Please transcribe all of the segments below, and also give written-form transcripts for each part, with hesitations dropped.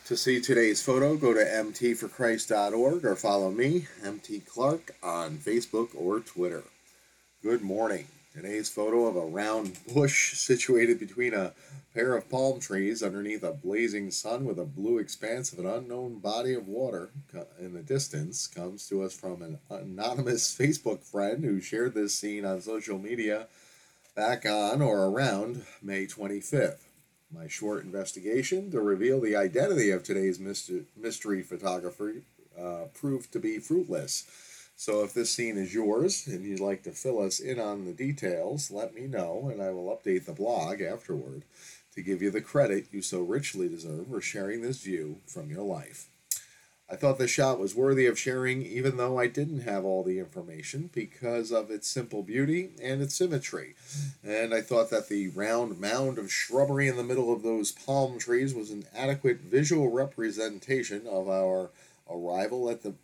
To see today's photo, go to mtforchrist.org or follow me, MT Clark, on Facebook or Twitter. Good morning. Today's photo of a round bush situated between a pair of palm trees underneath a blazing sun with a blue expanse of an unknown body of water in the distance comes to us from an anonymous Facebook friend who shared this scene on social media back on or around May 25th. My short investigation to reveal the identity of today's mystery photographer proved to be fruitless. So if this scene is yours and you'd like to fill us in on the details, let me know and I will update the blog afterward to give you the credit you so richly deserve for sharing this view from your life. I thought the shot was worthy of sharing even though I didn't have all the information because of its simple beauty and its symmetry. And I thought that the round mound of shrubbery in the middle of those palm trees was an adequate visual representation of our arrival at the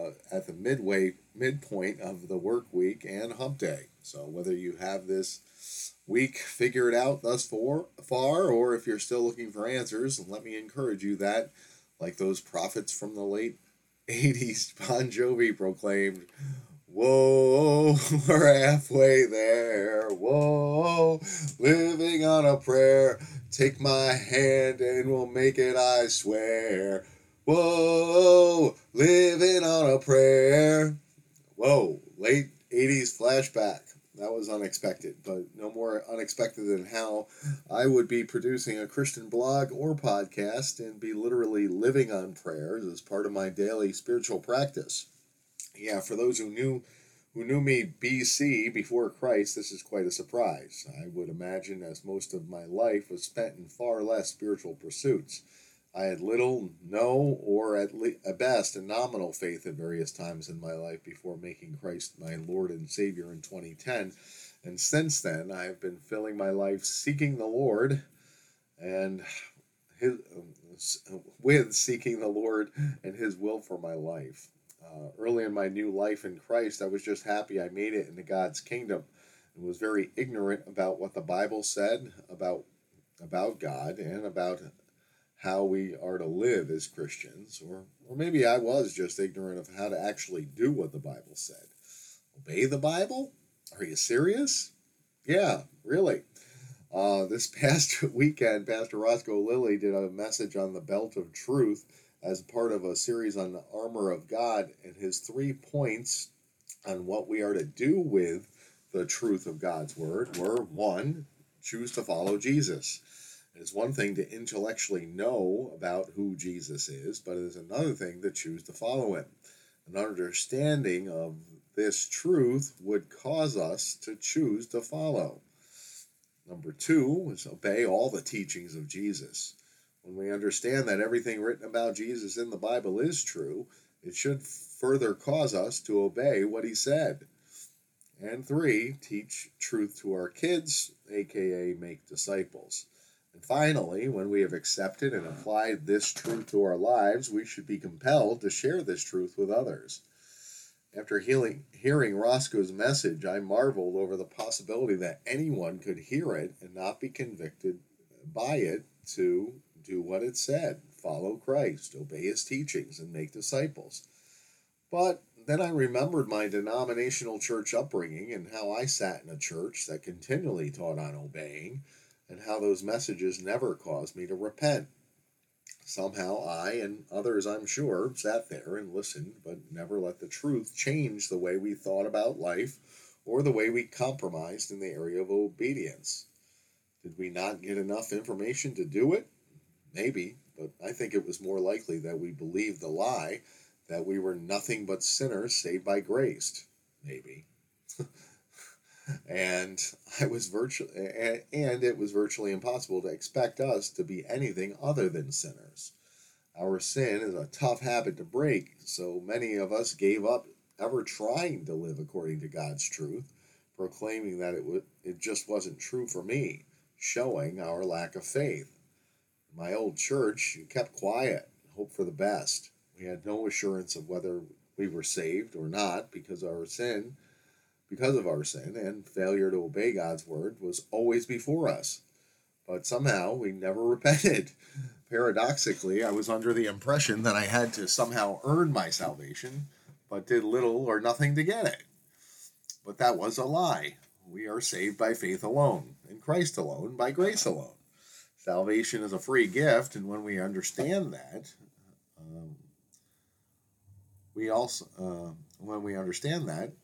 midpoint of the work week and hump day. So whether you have this week figured out thus far or if you're still looking for answers, let me encourage you that, like those prophets from the late 80s, Bon Jovi proclaimed, "Whoa, we're halfway there. Whoa, living on a prayer. Take my hand and we'll make it, I swear. Whoa, living on a prayer." Whoa, late 80s flashback. That was unexpected, but no more unexpected than how I would be producing a Christian blog or podcast and be literally living on prayers as part of my daily spiritual practice. Yeah, for those who knew me BC, before Christ, this is quite a surprise. I would imagine, as most of my life was spent in far less spiritual pursuits. I had little, no, or at best a nominal faith at various times in my life before making Christ my Lord and Savior in 2010. And since then, I have been filling my life seeking the Lord and seeking the Lord and His will for my life. Early in my new life in Christ, I was just happy I made it into God's kingdom and was very ignorant about what the Bible said about God and about how we are to live as Christians, or maybe I was just ignorant of how to actually do what the Bible said. Obey the Bible? Are you serious? Yeah, really. This past weekend, Pastor Roscoe Lilly did a message on the belt of truth as part of a series on the armor of God, and his 3 points on what we are to do with the truth of God's word were: 1, choose to follow Jesus. It's one thing to intellectually know about who Jesus is, but it is another thing to choose to follow him. An understanding of this truth would cause us to choose to follow. Number 2 is obey all the teachings of Jesus. When we understand that everything written about Jesus in the Bible is true, it should further cause us to obey what he said. And 3, teach truth to our kids, aka make disciples. And finally, when we have accepted and applied this truth to our lives, we should be compelled to share this truth with others. After hearing Roscoe's message, I marveled over the possibility that anyone could hear it and not be convicted by it to do what it said: follow Christ, obey his teachings, and make disciples. But then I remembered my denominational church upbringing and how I sat in a church that continually taught on obeying, and how those messages never caused me to repent. Somehow I, and others I'm sure, sat there and listened, but never let the truth change the way we thought about life or the way we compromised in the area of obedience. Did we not get enough information to do it? Maybe, but I think it was more likely that we believed the lie that we were nothing but sinners saved by grace. Maybe. And it was virtually impossible to expect us to be anything other than sinners. Our sin is a tough habit to break, so many of us gave up ever trying to live according to God's truth, proclaiming that it just wasn't true for me, showing our lack of faith. My old church kept quiet, hoped for the best. We had no assurance of whether we were saved or not because of our sin, and failure to obey God's word was always before us. But somehow we never repented. Paradoxically, I was under the impression that I had to somehow earn my salvation, but did little or nothing to get it. But that was a lie. We are saved by faith alone, in Christ alone, by grace alone. Salvation is a free gift, and when we understand that, um, when we understand that,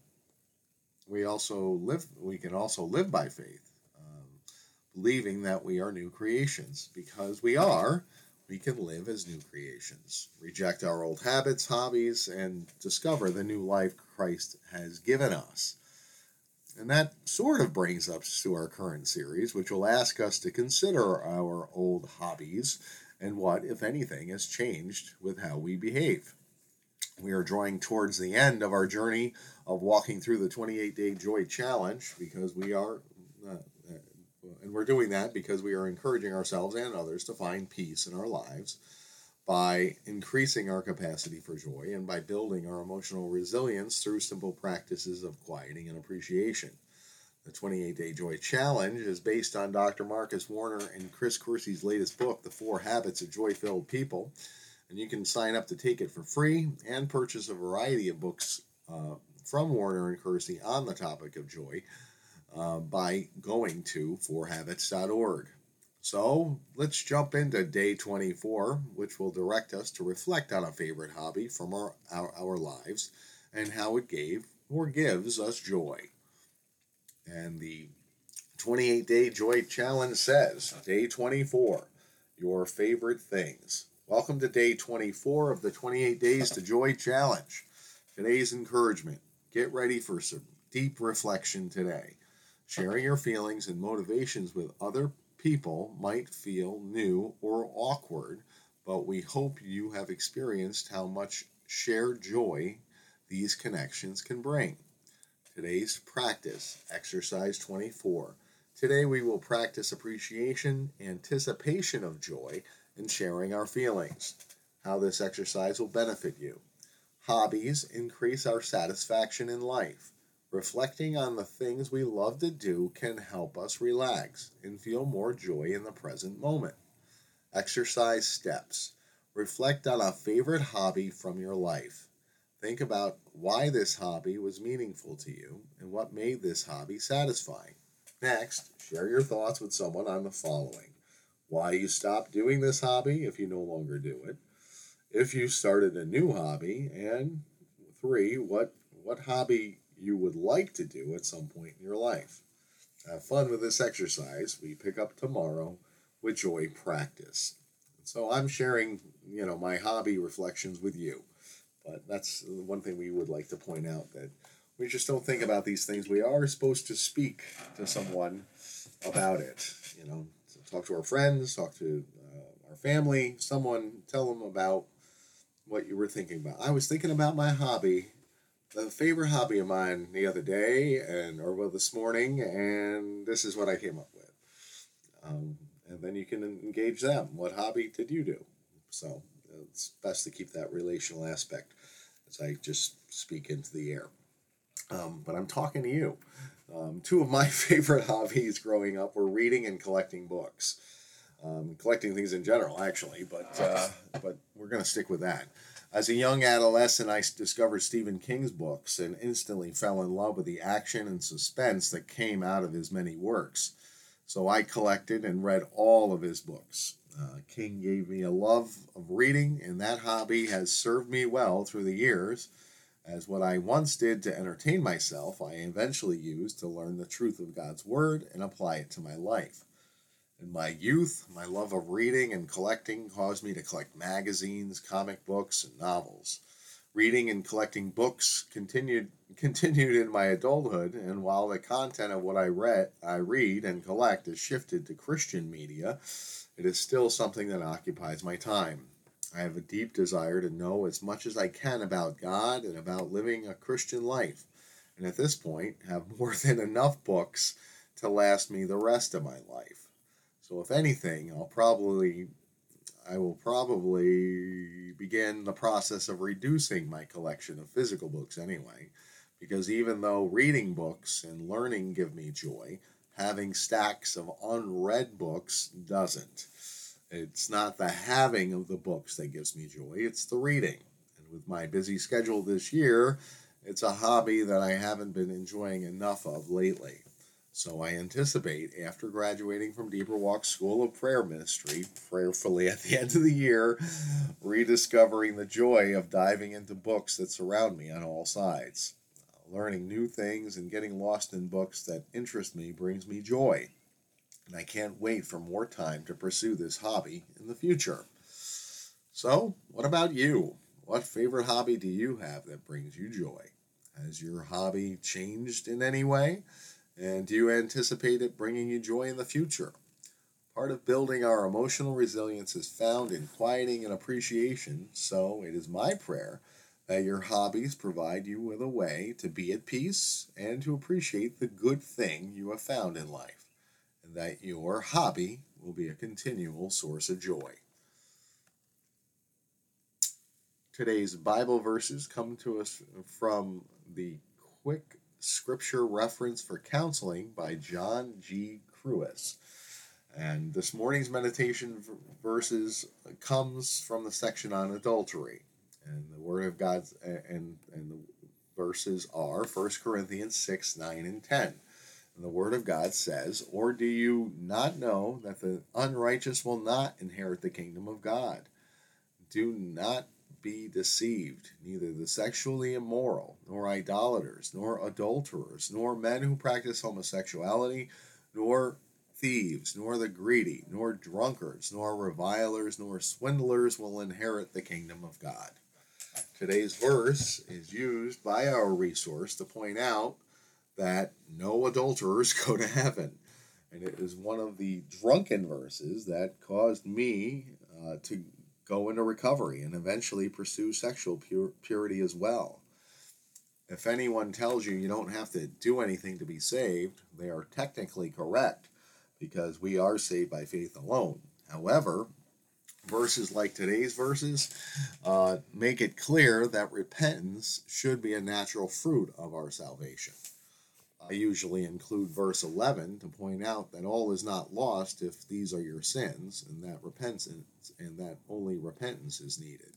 we can also live by faith, believing that we are new creations. Because we can live as new creations, reject our old habits, hobbies, and discover the new life Christ has given us. And that sort of brings us to our current series, which will ask us to consider our old hobbies and what, if anything, has changed with how we behave. We are drawing towards the end of our journey of walking through the 28-day joy challenge because and we're doing that because we are encouraging ourselves and others to find peace in our lives by increasing our capacity for joy and by building our emotional resilience through simple practices of quieting and appreciation. The 28-Day Joy Challenge is based on Dr. Marcus Warner and Chris Kersey's latest book, The 4 Habits of Joy-Filled People. And you can sign up to take it for free and purchase a variety of books from Warner and Kersey on the topic of joy by going to 4habits.org. So let's jump into day 24, which will direct us to reflect on a favorite hobby from our lives and how it gave or gives us joy. And the 28-Day Joy Challenge says, Day 24, your favorite things. Welcome to Day 24 of the 28 Days to Joy Challenge. Today's encouragement, get ready for some deep reflection today. Sharing your feelings and motivations with other people might feel new or awkward, but we hope you have experienced how much shared joy these connections can bring. Today's practice, exercise 24. Today we will practice appreciation, anticipation of joy, and sharing our feelings. How this exercise will benefit you. Hobbies increase our satisfaction in life. Reflecting on the things we love to do can help us relax and feel more joy in the present moment. Exercise steps. Reflect on a favorite hobby from your life. Think about why this hobby was meaningful to you and what made this hobby satisfying. Next, share your thoughts with someone on the following. Why you stopped doing this hobby if you no longer do it. If you started a new hobby. And 3, what hobby you would like to do at some point in your life. Have fun with this exercise. We pick up tomorrow with joy practice. So I'm sharing, my hobby reflections with you. But that's one thing we would like to point out, that we just don't think about these things. We are supposed to speak to someone about it. So talk to our friends, talk to our family, someone, tell them about what you were thinking about. I was thinking about my hobby, the favorite hobby of mine the other day, this morning, and this is what I came up with. And then you can engage them. What hobby did you do? So it's best to keep that relational aspect as I just speak into the air. But I'm talking to you. 2 of my favorite hobbies growing up were reading and collecting books. Collecting things in general, actually, but we're going to stick with that. As a young adolescent, I discovered Stephen King's books and instantly fell in love with the action and suspense that came out of his many works. So I collected and read all of his books. King gave me a love of reading, and that hobby has served me well through the years. As what I once did to entertain myself, I eventually used to learn the truth of God's Word and apply it to my life. In my youth, my love of reading and collecting caused me to collect magazines, comic books, and novels. Reading and collecting books continued in my adulthood, and while the content of what I read and collect has shifted to Christian media, it is still something that occupies my time. I have a deep desire to know as much as I can about God and about living a Christian life, and at this point have more than enough books to last me the rest of my life. So if anything, I will probably begin the process of reducing my collection of physical books anyway, because even though reading books and learning give me joy, having stacks of unread books doesn't. It's not the having of the books that gives me joy, it's the reading. And with my busy schedule this year, it's a hobby that I haven't been enjoying enough of lately. So I anticipate, after graduating from Deeper Walk School of Prayer Ministry, prayerfully at the end of the year, rediscovering the joy of diving into books that surround me on all sides. Learning new things and getting lost in books that interest me brings me joy. And I can't wait for more time to pursue this hobby in the future. So, what about you? What favorite hobby do you have that brings you joy? Has your hobby changed in any way? And do you anticipate it bringing you joy in the future? Part of building our emotional resilience is found in quieting and appreciation, so it is my prayer that your hobbies provide you with a way to be at peace and to appreciate the good thing you have found in life, and that your hobby will be a continual source of joy. Today's Bible verses come to us from the Quick Scripture Reference for Counseling by John G. Kruis. And this morning's meditation verses comes from the section on adultery. And the Word of God and the verses are 1 Corinthians 6, 9, and 10. And the Word of God says, "Or do you not know that the unrighteous will not inherit the kingdom of God? Do not be deceived. Neither the sexually immoral, nor idolaters, nor adulterers, nor men who practice homosexuality, nor thieves, nor the greedy, nor drunkards, nor revilers, nor swindlers will inherit the kingdom of God." Today's verse is used by our resource to point out that no adulterers go to heaven. And it is one of the drunken verses that caused me to go into recovery and eventually pursue sexual purity as well. If anyone tells you you don't have to do anything to be saved, they are technically correct, because we are saved by faith alone. However, verses like today's verses make it clear that repentance should be a natural fruit of our salvation. I usually include verse 11 to point out that all is not lost if these are your sins, and that only repentance is needed.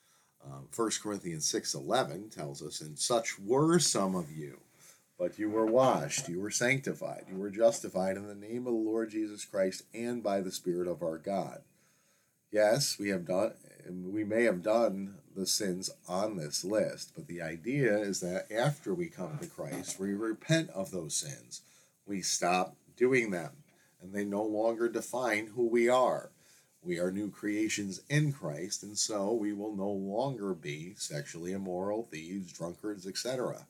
1 Corinthians 6:11 tells us, "And such were some of you, but you were washed, you were sanctified, you were justified in the name of the Lord Jesus Christ and by the Spirit of our God." Yes, we may have done the sins on this list, but the idea is that after we come to Christ, we repent of those sins. We stop doing them, and they no longer define who we are. We are new creations in Christ, and so we will no longer be sexually immoral, thieves, drunkards, etc.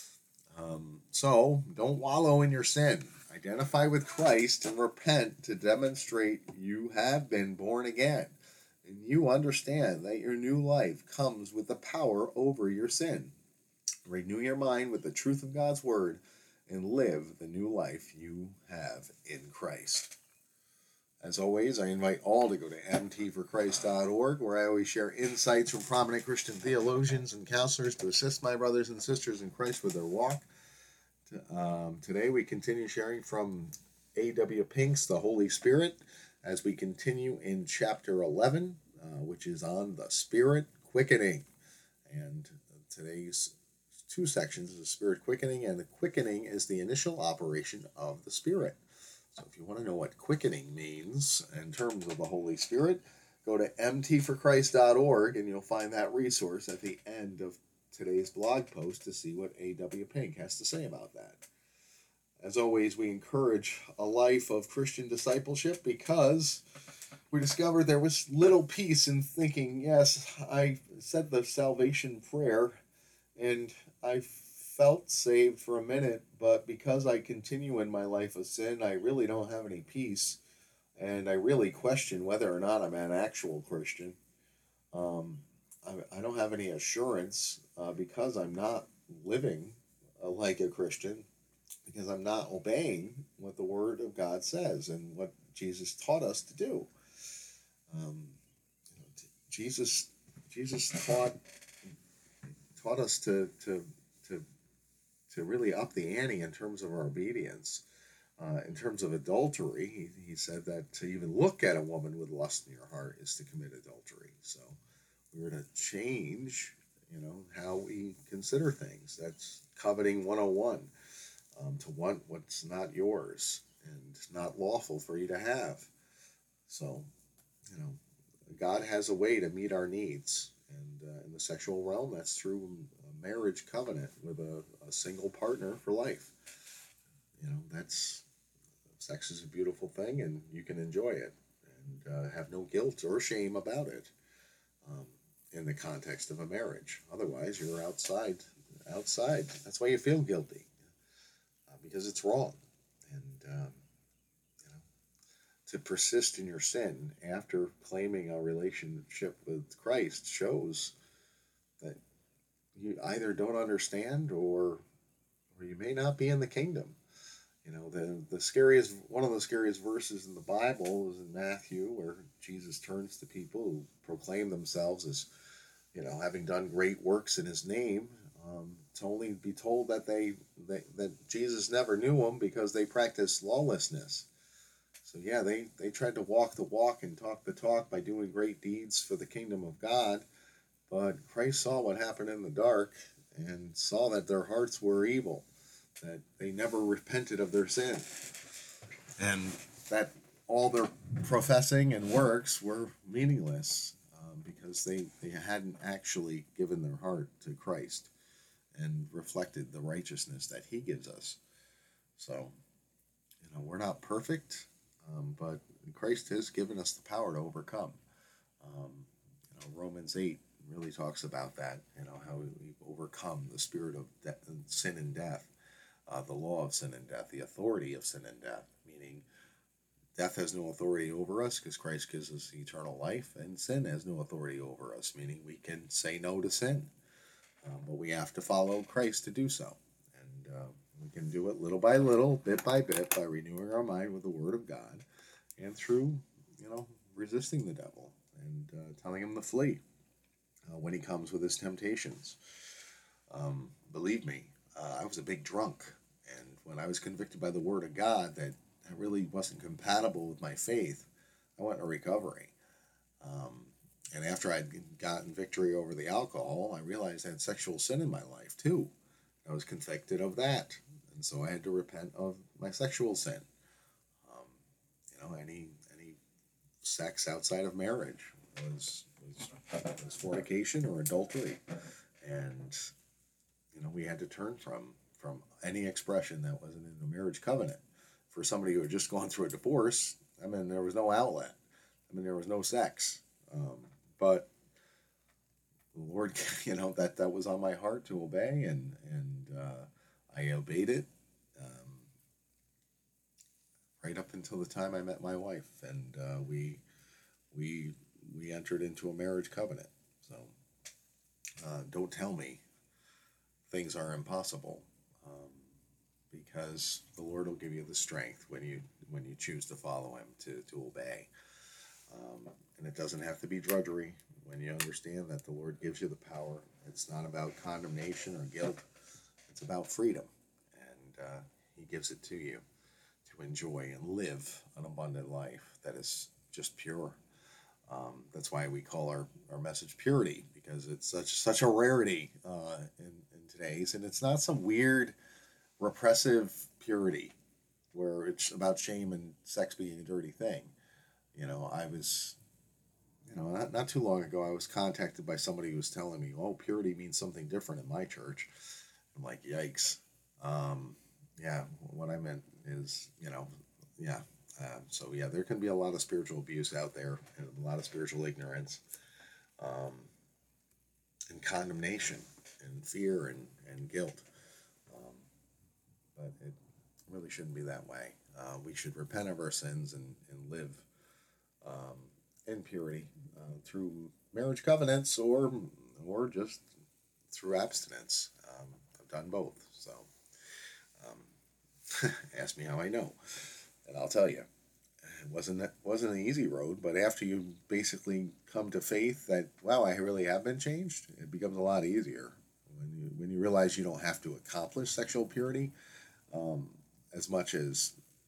So don't wallow in your sin. Identify with Christ and repent to demonstrate you have been born again. And you understand that your new life comes with the power over your sin. Renew your mind with the truth of God's Word and live the new life you have in Christ. As always, I invite all to go to mtforchrist.org, where I always share insights from prominent Christian theologians and counselors to assist my brothers and sisters in Christ with their walk. Today we continue sharing from A.W. Pink's The Holy Spirit as we continue in chapter 11, which is on the Spirit quickening. And today's two sections is the Spirit quickening, and the quickening is the initial operation of the Spirit. So if you want to know what quickening means in terms of the Holy Spirit, go to mtforchrist.org and you'll find that resource at the end of today's blog post to see what A.W. Pink has to say about that. As always, we encourage a life of Christian discipleship because we discovered there was little peace in thinking, yes, I said the salvation prayer and I felt saved for a minute, but because I continue in my life of sin, I really don't have any peace, and I really question whether or not I'm an actual Christian. I don't have any assurance because I'm not living like a Christian, because I'm not obeying what the Word of God says and what Jesus taught us to do. Jesus taught us to really up the ante in terms of our obedience. In terms of adultery, he said that to even look at a woman with lust in your heart is to commit adultery. So we're to change, how we consider things. That's coveting 101, to want what's not yours and not lawful for you to have. So, God has a way to meet our needs. And in the sexual realm, that's through a marriage covenant with a single partner for life. That's sex is a beautiful thing, and you can enjoy it and have no guilt or shame about it in the context of a marriage. Otherwise, you're outside. That's why you feel guilty, because it's wrong. And to persist in your sin after claiming a relationship with Christ shows that you either don't understand or you may not be in the kingdom. One of the scariest verses in the Bible is in Matthew, where Jesus turns to people who proclaim themselves as, having done great works in His name, to only be told that that Jesus never knew them because they practiced lawlessness. So yeah, they tried to walk the walk and talk the talk by doing great deeds for the kingdom of God, but Christ saw what happened in the dark and saw that their hearts were evil, that they never repented of their sin, and that all their professing and works were meaningless because they hadn't actually given their heart to Christ and reflected the righteousness that He gives us. So, we're not perfect, but Christ has given us the power to overcome. Romans 8 really talks about that, how we overcome the spirit of sin and death. The law of sin and death, the authority of sin and death, meaning death has no authority over us because Christ gives us eternal life, and sin has no authority over us, meaning we can say no to sin, but we have to follow Christ to do so. And we can do it little by little, bit by bit, by renewing our mind with the Word of God, and through, resisting the devil and telling him to flee when he comes with his temptations. Believe me, I was a big drunk, and when I was convicted by the Word of God that really wasn't compatible with my faith, I went into recovery. And after I'd gotten victory over the alcohol, I realized I had sexual sin in my life too. I was convicted of that, and so I had to repent of my sexual sin. Any sex outside of marriage was fornication or adultery, and we had to turn from any expression that wasn't in the marriage covenant. For somebody who had just gone through a divorce, there was no outlet. There was no sex. But the Lord, that was on my heart to obey, and I obeyed it right up until the time I met my wife, and we entered into a marriage covenant. So don't tell me things are impossible, because the Lord will give you the strength when you choose to follow Him, to obey. And it doesn't have to be drudgery when you understand that the Lord gives you the power. It's not about condemnation or guilt. It's about freedom. And He gives it to you to enjoy and live an abundant life that is just pure. That's why we call our message purity, because it's such a rarity in today's. And it's not some weird repressive purity where it's about shame and sex being a dirty thing. I was, not too long ago, I was contacted by somebody who was telling me, oh, purity means something different in my church. I'm like, yikes. Yeah, what I meant is, yeah. So, yeah, there can be a lot of spiritual abuse out there, and a lot of spiritual ignorance, and condemnation, and fear, and guilt. But it really shouldn't be that way. We should repent of our sins and live in purity through marriage covenants or just through abstinence. I've done both, so ask me how I know, and I'll tell you. It wasn't an easy road, but after you basically come to faith that, wow, I really have been changed, it becomes a lot easier when you realize you don't have to accomplish sexual purity as much as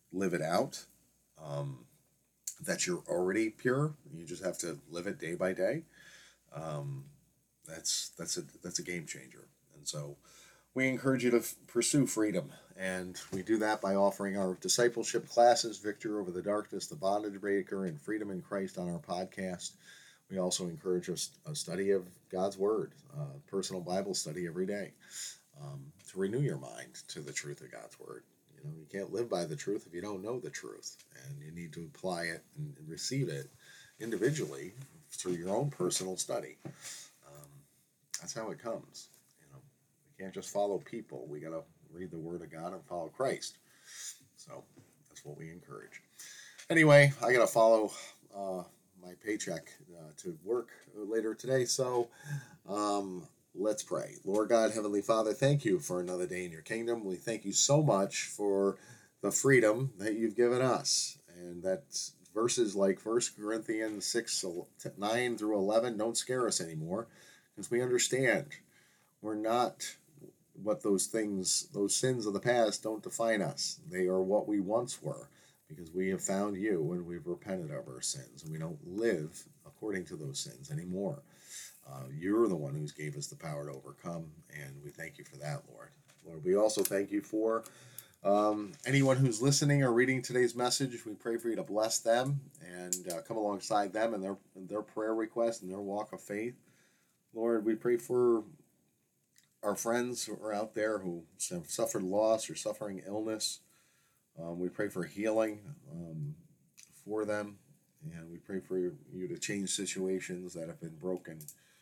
live it out. That you're already pure. You just have to live it day by day. Um, that's a game changer. And so we encourage you to pursue freedom, and we do that by offering our discipleship classes, Victory Over the Darkness, The Bondage Breaker, and Freedom in Christ on our podcast. We also encourage a study of God's Word, personal Bible study every day, to renew your mind to the truth of God's Word. You can't live by the truth if you don't know the truth, and you need to apply it and receive it individually through your own personal study. That's how it comes. We can't just follow people. We got to read the Word of God and follow Christ. So that's what we encourage. Anyway, I got to follow my paycheck to work later today. So let's pray. Lord God, Heavenly Father, thank you for another day in your kingdom. We thank you so much for the freedom that you've given us. And that verses like 1 Corinthians 6, 9 through 11 don't scare us anymore, because we understand we're not what those things, those sins of the past don't define us. They are what we once were, because we have found you and we've repented of our sins. We don't live according to those sins anymore. You're the one who's gave us the power to overcome, and we thank you for that, Lord. Lord, we also thank you for anyone who's listening or reading today's message. We pray for you to bless them and come alongside them in their prayer request and their walk of faith. Lord, we pray for our friends who are out there who have suffered loss or suffering illness. We pray for healing for them, and we pray for you to change situations that have been broken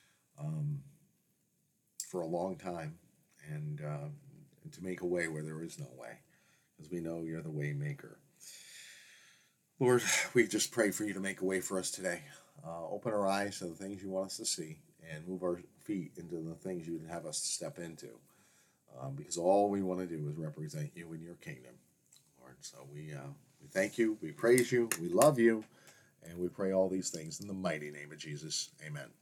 for a long time, and to make a way where there is no way, because we know you're the way maker. Lord, we just pray for you to make a way for us today. Open our eyes to the things you want us to see, and move our feet into the things you would have us step into, because all we want to do is represent you in your kingdom, Lord. So we thank you, we praise you, we love you, and we pray all these things in the mighty name of Jesus. Amen.